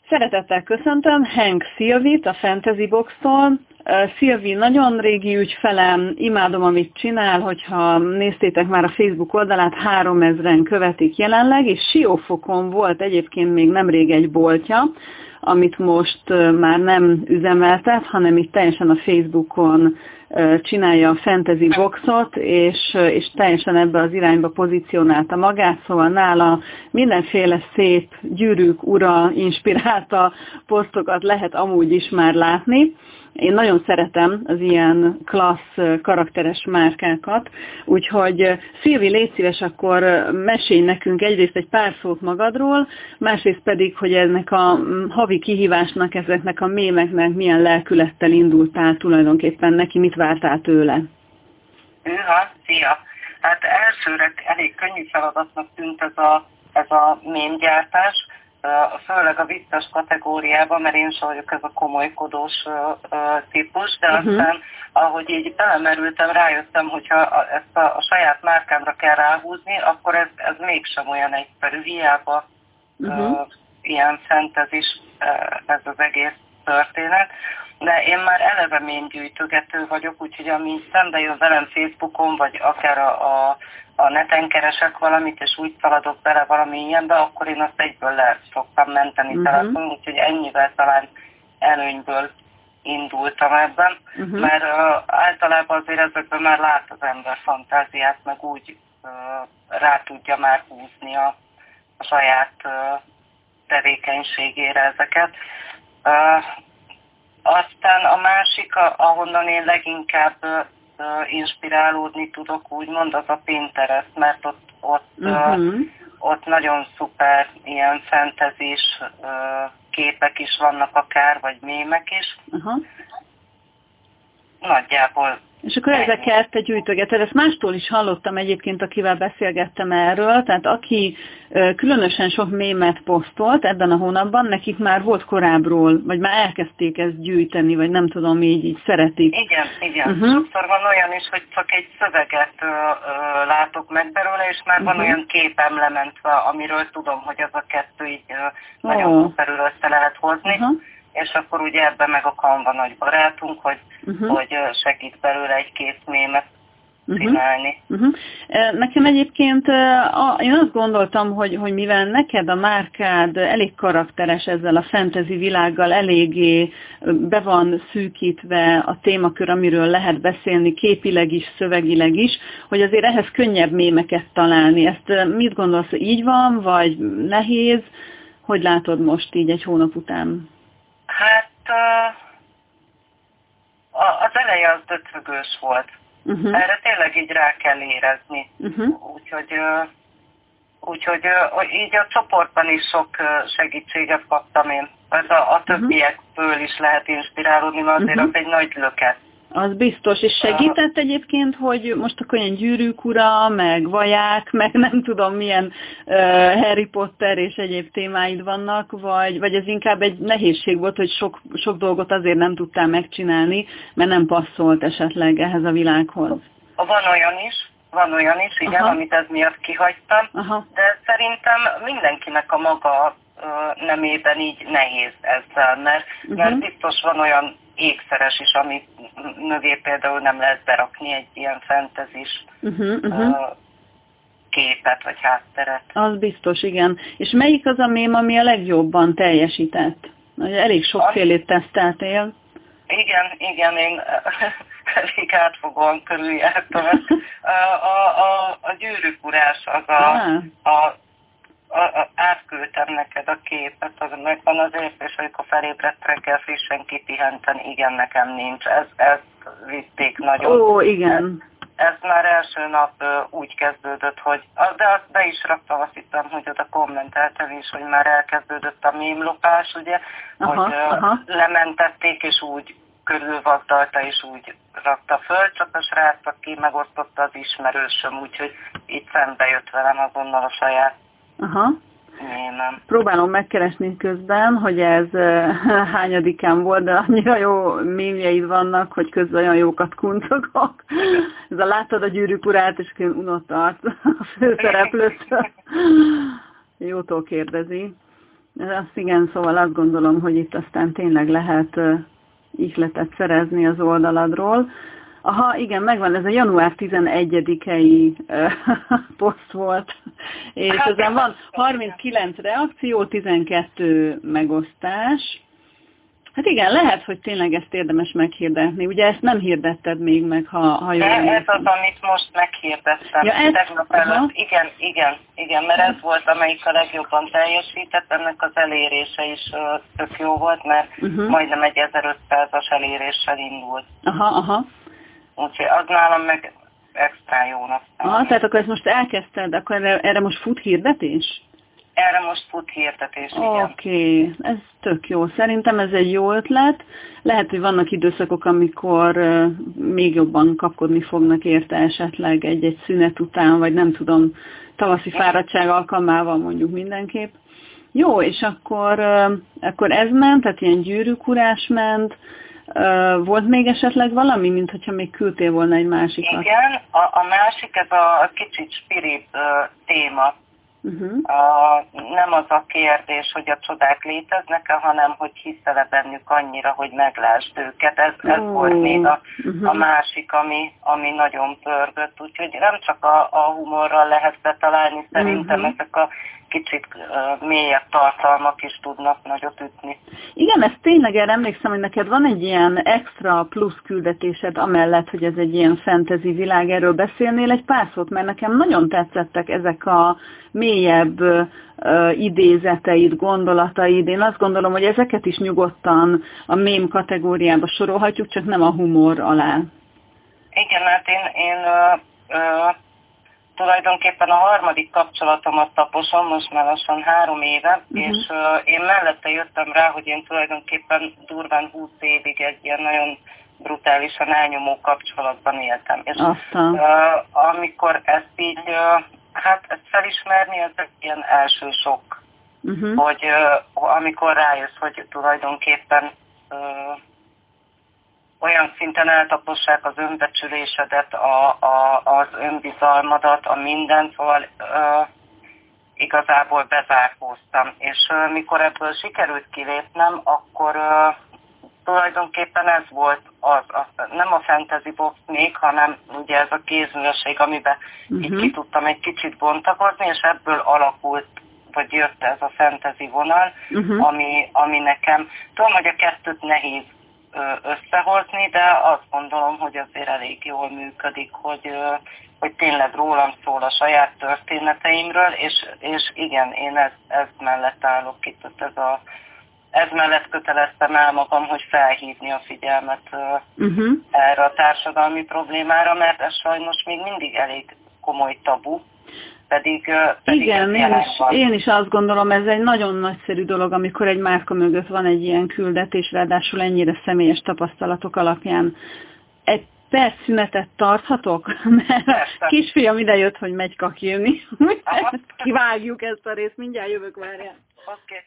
Szeretettel köszöntöm Henk Szilvit a Fantasy Box-tól. Szilvi nagyon régi ügyfelem, imádom, amit csinál, hogyha néztétek már a Facebook oldalát, 3000-en követik jelenleg, és Siófokon volt egyébként még nemrég egy boltja, amit most már nem üzemeltet, hanem itt teljesen a Facebookon csinálja a Fantasy Boxot, és teljesen ebbe az irányba pozícionálta magát, szóval nála mindenféle szép gyűrűk ura inspirálta posztokat lehet amúgy is már látni. Én nagyon szeretem az ilyen klassz, karakteres márkákat, úgyhogy Szilvi, légy szíves, akkor mesélj nekünk egyrészt egy pár szót magadról, másrészt pedig, hogy ennek a havi kihívásnak, ezeknek a mémeknek milyen lelkülettel indultál tulajdonképpen neki, mit vártál tőle? Szia! Hát elsőre elég könnyű feladatnak tűnt ez a mémgyártás, főleg a vicces kategóriában, mert én sem vagyok ez a komolykodós típus, de aztán, ahogy így belemerültem, rájöttem, hogyha ezt a saját márkámra kell ráhúzni, akkor ez mégsem olyan egyszerű, hiába ilyen fentezis ez az egész történet. De én már eleve mémgyűjtögető vagyok, úgyhogy ami szembe jön velem Facebookon, vagy akár a neten keresek valamit, és úgy szaladok bele valami ilyenbe, akkor én azt egyből le szoktam menteni telefonon, úgyhogy ennyivel talán előnyből indultam ebben, mert általában azért ezekben már lát az ember fantáziát, meg úgy rá tudja már húzni a saját tevékenységére ezeket. Aztán a másik, ahonnan én leginkább inspirálódni tudok, úgymond, az a Pinterest, mert ott nagyon szuper ilyen fentezis képek is vannak akár, vagy mémek is. Nagyjából. És akkor ezeket te gyűjtögeted, ezt mástól is hallottam egyébként, akivel beszélgettem erről, tehát aki különösen sok mémet posztolt ebben a hónapban, nekik már volt korábbról, vagy már elkezdték ezt gyűjteni, vagy nem tudom, így szeretik. Igen. Sokszor van olyan is, hogy csak egy szöveget látok meg belőle, és már van olyan képem lementve, amiről tudom, hogy az a kettő így nagyon szuperül össze lehet hozni. És akkor ugye ebben meg a Canva nagy barátunk, hogy segít belőle egy kész mémet csinálni. Nekem egyébként én azt gondoltam, hogy mivel neked a márkád elég karakteres ezzel a fantasy világgal, eléggé be van szűkítve a témakör, amiről lehet beszélni képileg is, szövegileg is, hogy azért ehhez könnyebb mémeket találni. Ezt mit gondolsz, így van, vagy nehéz? Hogy látod most így egy hónap után? Hát az eleje az döcögős volt. Erre tényleg így rá kell érezni. Úgyhogy így a csoportban is sok segítséget kaptam én. A többiekből is lehet inspirálódni, mert azért az egy nagy löket. Az biztos, és segített egyébként, hogy most akkor ilyen gyűrűk ura, meg vaják, meg nem tudom milyen Harry Potter és egyéb témáid vannak, vagy ez inkább egy nehézség volt, hogy sok dolgot azért nem tudtál megcsinálni, mert nem passzolt esetleg ehhez a világhoz. Van olyan is, igen, amit ez miatt kihagytam, de szerintem mindenkinek a maga nemében így nehéz ezzel, mert biztos van olyan ékszeres is, amit mögé például nem lehet berakni egy ilyen fentezis képet vagy hátteret. Az biztos, igen. És melyik az a mém, ami a legjobban teljesített? Elég sokfélét teszteltél. Igen, én elég átfogóan körüljártam. A gyűrűkurás az átküldtem neked a képet, az megvan az érzés, amikor felébredt reggel frissen kipihenten, igen, nekem nincs. Ezt vitték nagyon. Igen. Ez már első nap úgy kezdődött, hogy de azt be is raktam, azt hittem, hogy oda kommenteltem is, hogy már elkezdődött a mémlopás, ugye, hogy lementették, és úgy körülvagdalta, és úgy rakta föl, csak a srác, aki megosztotta az ismerősöm, úgyhogy itt szembe jött velem azonnal a saját mémem. Próbálom megkeresni közben, hogy ez hányadikán volt, de annyira jó mémjeid vannak, hogy közben olyan jókat kuncogok. Ez a láttad a gyűrűk urát, és unott arc a főszereplőtől. Jótól kérdezi. Azt igen, szóval azt gondolom, hogy itt aztán tényleg lehet ihletet szerezni az oldaladról. Aha, igen, megvan, ez a január 11-i poszt volt, és Hát, ezen van 39 reakció, 12 megosztás. Hát igen, lehet, hogy tényleg ezt érdemes meghirdetni. Ugye ezt nem hirdetted még meg, ha jól de ez az, amit most meghirdettem. Ja, Tegnap előtt. Igen, mert ez volt, amelyik a legjobban teljesített, ennek az elérése is tök jó volt, mert majdnem egy 1500-as eléréssel indult. Aha. Úgyhogy az nálam meg extra jónak. Aha, tehát akkor ezt most elkezdted, akkor erre most fut hirdetés? Erre most fut hirdetés, igen. Oké, ez tök jó. Szerintem ez egy jó ötlet. Lehet, hogy vannak időszakok, amikor még jobban kapkodni fognak érte esetleg egy szünet után, vagy nem tudom, tavaszi fáradtság alkalmával mondjuk mindenképp. Jó, és akkor ez ment, tehát ilyen gyűrűkurás ment. Volt még esetleg valami, mint hogyha még küldtél volna egy másikat? Igen, a másik, ez a kicsit spirit téma. Nem az a kérdés, hogy a csodák léteznek-e, hanem hogy hiszel-e bennük annyira, hogy meglásd őket. Ez volt még a másik, ami nagyon pörgött. Úgyhogy nem csak a humorral lehet betalálni, szerintem ezek a kicsit mélyebb tartalmak is tudnak nagyot ütni. Igen, ez tényleg, erre emlékszem, hogy neked van egy ilyen extra plusz küldetésed, amellett, hogy ez egy ilyen fantasy világ, erről beszélnél egy pár szót, mert nekem nagyon tetszettek ezek a mélyebb idézeteid, gondolataid. Én azt gondolom, hogy ezeket is nyugodtan a mém kategóriába sorolhatjuk, csak nem a humor alá. Igen, hát én tulajdonképpen a harmadik kapcsolatomat taposom, most már lassan 3 éve, és én mellette jöttem rá, hogy én tulajdonképpen durván 20 évig egy ilyen nagyon brutálisan elnyomó kapcsolatban éltem. És amikor ezt így, hát ezt felismerni, ez egy ilyen első sok, hogy amikor rájössz, hogy tulajdonképpen olyan szinten eltapossák az önbecsülésedet, az önbizalmadat, a mindent, szóval igazából bezárkóztam. És mikor ebből sikerült kilépnem, akkor tulajdonképpen ez volt nem a fantasy box még, hanem ugye ez a kézművesség, amiben így ki tudtam egy kicsit bontakozni, és ebből alakult, vagy jött ez a fantasy vonal, ami nekem, tudom, hogy a kettőt nehéz összehozni, de azt gondolom, hogy azért elég jól működik, hogy tényleg rólam szól, a saját történeteimről, és igen, én ez mellett állok itt, ez mellett köteleztem el magam, hogy felhívni a figyelmet erre a társadalmi problémára, mert ez sajnos még mindig elég komoly tabu. Pedig igen, én is azt gondolom, ez egy nagyon nagyszerű dolog, amikor egy márka mögött van egy ilyen küldetés, ráadásul ennyire személyes tapasztalatok alapján. Egy perc szünetet tarthatok? Mert kisfiam idejött, hogy megy kakírni. Kivágjuk ezt a részt, mindjárt jövök, várjál. Oké.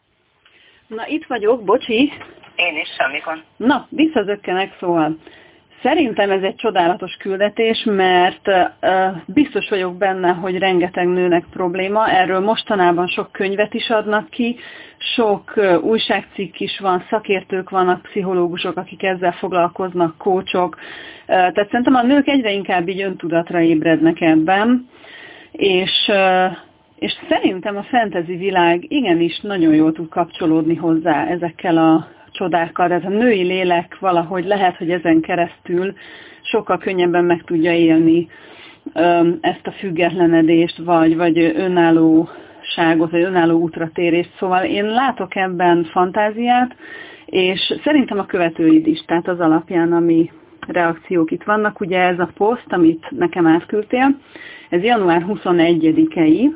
Na, itt vagyok, bocsi. Én is, semmi gond. Na, visszazökkenek, szóval. Szerintem ez egy csodálatos küldetés, mert biztos vagyok benne, hogy rengeteg nőnek probléma. Erről mostanában sok könyvet is adnak ki, sok újságcikk is van, szakértők vannak, pszichológusok, akik ezzel foglalkoznak, kócsok. Tehát szerintem a nők egyre inkább így öntudatra ébrednek ebben, és szerintem a fantasy világ igenis nagyon jól tud kapcsolódni hozzá ezekkel a csodákkal. Tehát a női lélek valahogy lehet, hogy ezen keresztül sokkal könnyebben meg tudja élni ezt a függetlenedést, vagy önállóságot, vagy önálló útratérést. Szóval én látok ebben fantáziát, és szerintem a követőid is, tehát az alapján, ami reakciók itt vannak. Ugye ez a poszt, amit nekem átküldtél, ez január 21-i,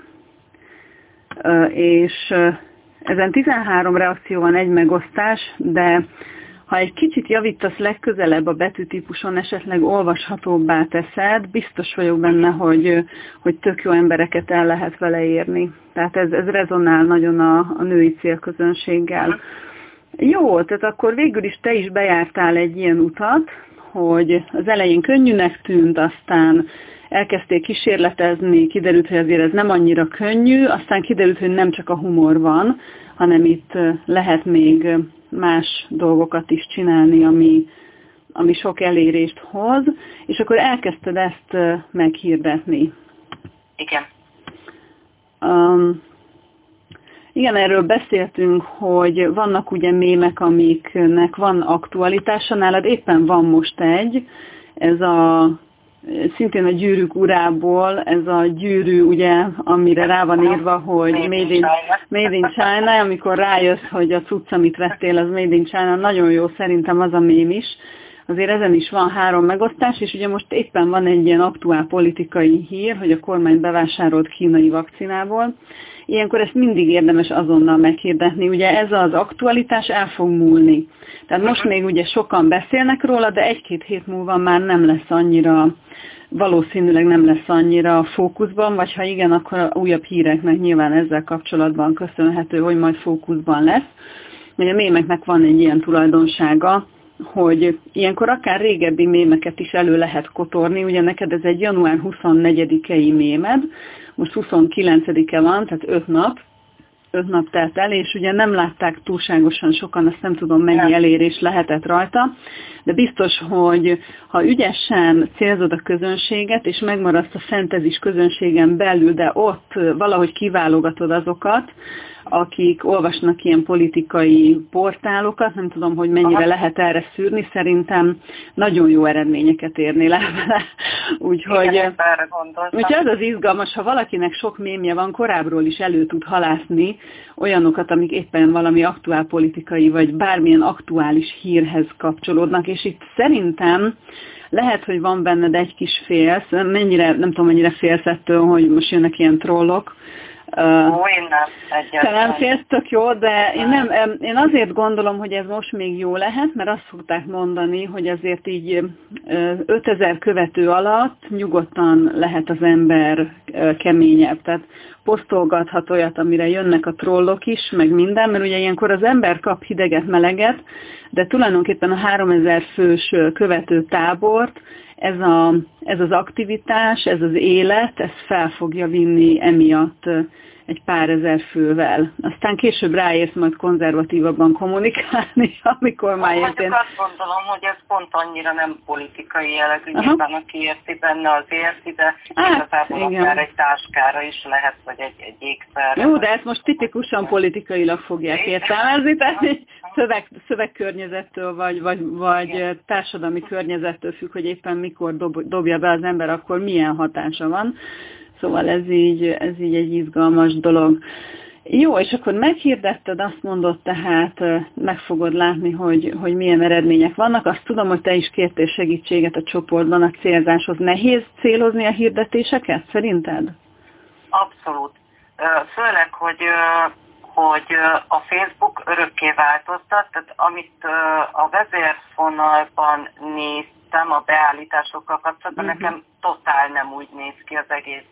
és ezen 13 reakció van, egy megosztás, de ha egy kicsit javítasz legközelebb a betűtípuson, esetleg olvashatóbbá teszed, biztos vagyok benne, hogy tök jó embereket el lehet vele érni. Tehát ez rezonál nagyon a női célközönséggel. Jó, tehát akkor végül is te is bejártál egy ilyen utat, hogy az elején könnyűnek tűnt, aztán elkezdték kísérletezni, kiderült, hogy azért ez nem annyira könnyű, aztán kiderült, hogy nem csak a humor van, hanem itt lehet még más dolgokat is csinálni, ami sok elérést hoz, és akkor elkezdted ezt meghirdetni. Igen. Igen, erről beszéltünk, hogy vannak ugye mémek, amiknek van aktualitása, nálad éppen van most egy, ez szintén a Gyűrűk urából, ez a gyűrű, ugye, amire rá van írva, hogy Made in China, amikor rájössz, hogy a cucc, amit vettél, az Made in China, nagyon jó szerintem az a mém is. Azért ezen is van 3 megosztás, és ugye most éppen van egy ilyen aktuál politikai hír, hogy a kormány bevásárolt kínai vakcinából. Ilyenkor ezt mindig érdemes azonnal meghirdetni. Ugye ez az aktualitás el fog múlni. Tehát most még ugye sokan beszélnek róla, de 1-2 hét múlva már nem lesz annyira, valószínűleg nem lesz annyira fókuszban, vagy ha igen, akkor a újabb híreknek nyilván ezzel kapcsolatban köszönhető, hogy majd fókuszban lesz. Ugye a mémeknek van egy ilyen tulajdonsága, hogy ilyenkor akár régebbi mémeket is elő lehet kotorni, ugye neked ez egy január 24-i mémed, most 29-e van, tehát 5 nap telt el, és ugye nem látták túlságosan sokan, azt nem tudom mennyi elérés lehetett rajta, de biztos, hogy ha ügyesen célzod a közönséget, és megmaradsz a fantasy közönségen belül, de ott valahogy kiválogatod azokat, akik olvasnak ilyen politikai portálokat, nem tudom, hogy mennyire lehet erre szűrni, szerintem nagyon jó eredményeket érnél vele. Úgyhogy az az izgalmas, ha valakinek sok mémje van, korábbról is elő tud halászni olyanokat, amik éppen valami aktuál politikai, vagy bármilyen aktuális hírhez kapcsolódnak, és itt szerintem lehet, hogy van benned egy kis félsz, nem tudom, mennyire félsz ettől, hogy most jönnek ilyen trollok. Én nem. Te nem félsz, tök jó, de én azért gondolom, hogy ez most még jó lehet, mert azt szokták mondani, hogy azért így 5000 követő alatt nyugodtan lehet az ember keményebb. Tehát posztolgathat olyat, amire jönnek a trollok is, meg minden, mert ugye ilyenkor az ember kap hideget, meleget, de tulajdonképpen a 3000 fős követő tábort, ez az aktivitás, ez az élet, ez fel fogja vinni emiatt egy pár ezer fővel. Aztán később ráérsz majd konzervatívabban kommunikálni, amikor már értén. Azt gondolom, hogy ez pont annyira nem politikai jellegű, nyilván aki érti benne, az érti, de igazából akár egy táskára is lehet, vagy egy ékszerre. Jó, de ezt most tipikusan politikailag fogják értelmezni, tehát szövegkörnyezettől, vagy társadalmi környezettől függ, hogy éppen mikor dobja be az ember, akkor milyen hatása van. Szóval ez így egy izgalmas dolog. Jó, és akkor meghirdetted, azt mondod, tehát meg fogod látni, hogy milyen eredmények vannak. Azt tudom, hogy te is kértél segítséget a csoportban a célzáshoz. Nehéz célozni a hirdetéseket, szerinted? Abszolút. Főleg, hogy a Facebook örökké változtat, tehát amit a vezérfonalban néztem a beállításokkal kapcsolatban, nekem totál nem úgy néz ki az egész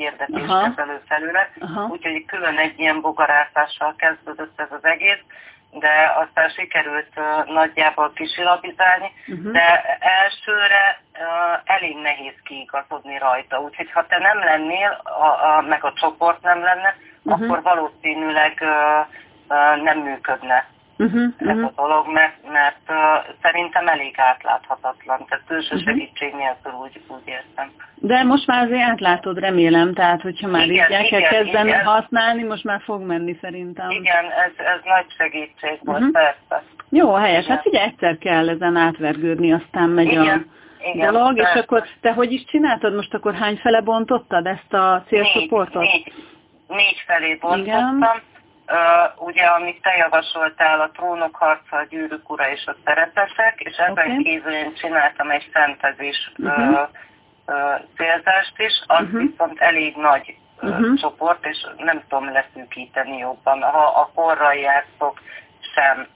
hirdetéskezelő felület, úgyhogy külön egy ilyen bogarászással kezdődött ez az egész. de aztán sikerült nagyjából kisilabizálni, de elsőre elég nehéz kiigazodni rajta. Úgyhogy ha te nem lennél, meg a csoport nem lenne, akkor valószínűleg nem működne ez a dolog, mert szerintem elég átláthatatlan, tehát külső segítség nélkül úgy értem. De most már azért átlátod, remélem, tehát hogyha már így el kell kezdeni használni, most már fog menni szerintem. Igen, ez nagy segítség volt, persze. Jó, helyes. Igen. Hát figyelj, egyszer kell ezen átvergődni, aztán megy a dolog, persze. És akkor te hogy is csináltad? Most akkor hány fele bontottad ezt a célcsoportot? Négy felé bontottam. Ugye, amit te javasoltál, a Trónok harca, a Gyűrűk ura és a Szerepesek, és ezen kívül én csináltam egy fentezés célzást is, az viszont elég nagy csoport, és nem tudom leszűkíteni jobban. Ha a korral játszok, sem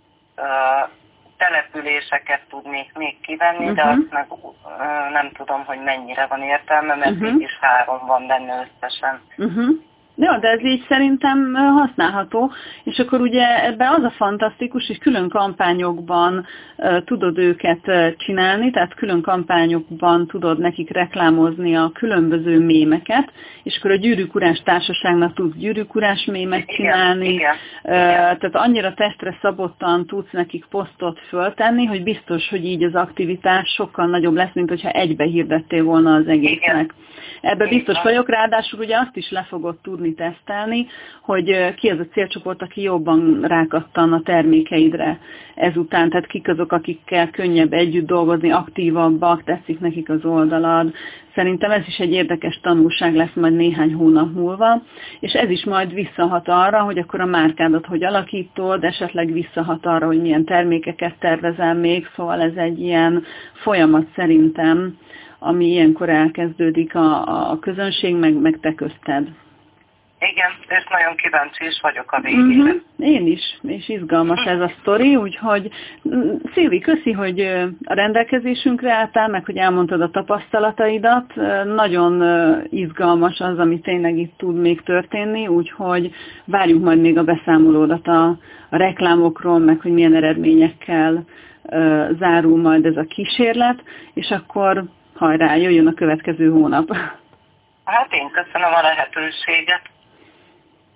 településeket tudnék még kivenni, de azt meg nem tudom, hogy mennyire van értelme, mert így is 3 van benne összesen. Ja, de ez így szerintem használható, és akkor ugye ebben az a fantasztikus, hogy külön kampányokban tudod őket csinálni, tehát külön kampányokban tudod nekik reklámozni a különböző mémeket, és akkor a Gyűrűk urás társaságnak tudsz gyűrűk urás mémet csinálni, igen. Tehát annyira testre szabottan tudsz nekik posztot föltenni, hogy biztos, hogy így az aktivitás sokkal nagyobb lesz, mint hogyha egybe hirdettél volna az egésznek. Ebben biztos vagyok, ráadásul ugye azt is le fogod tudni tesztelni, hogy ki az a célcsoport, aki jobban rákattan a termékeidre ezután, tehát kik azok, akikkel könnyebb együtt dolgozni, aktívabbak, tetszik nekik az oldalad. Szerintem ez is egy érdekes tanulság lesz majd néhány hónap múlva, és ez is majd visszahat arra, hogy akkor a márkádat hogy alakítod, esetleg visszahat arra, hogy milyen termékeket tervezel még, szóval ez egy ilyen folyamat szerintem, ami ilyenkor elkezdődik a közönség, meg te közted. Igen, és nagyon kíváncsi is vagyok a végére. Én is, és izgalmas ez a sztori, úgyhogy Szilvi, köszi, hogy a rendelkezésünkre álltál, meg hogy elmondtad a tapasztalataidat. Nagyon izgalmas az, ami tényleg itt tud még történni, úgyhogy várjuk majd még a beszámolódat a reklámokról, meg hogy milyen eredményekkel zárul majd ez a kísérlet, és akkor hajrá, jöjjön a következő hónap. Hát én köszönöm a lehetőséget.